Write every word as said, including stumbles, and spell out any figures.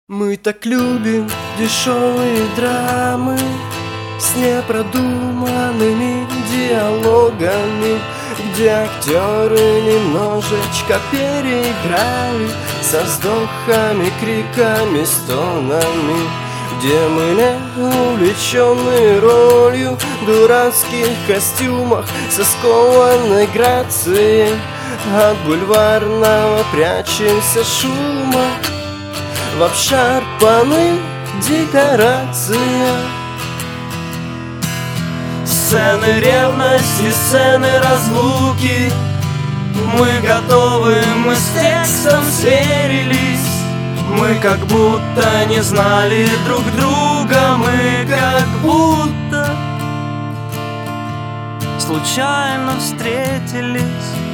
Мы так любим дешевые драмы с непродуманными диалогами, где актеры немножечко переиграли, со вздохами, криками, стонами, где мы не увлеченные ролью в дурацких костюмах со скованной грацией от бульварного прячемся шума в обшарпанных декорациях. Сцены ревности, сцены разлуки, мы готовы, мы с текстом сверились. Мы как будто не знали друг друга, мы как будто случайно встретились.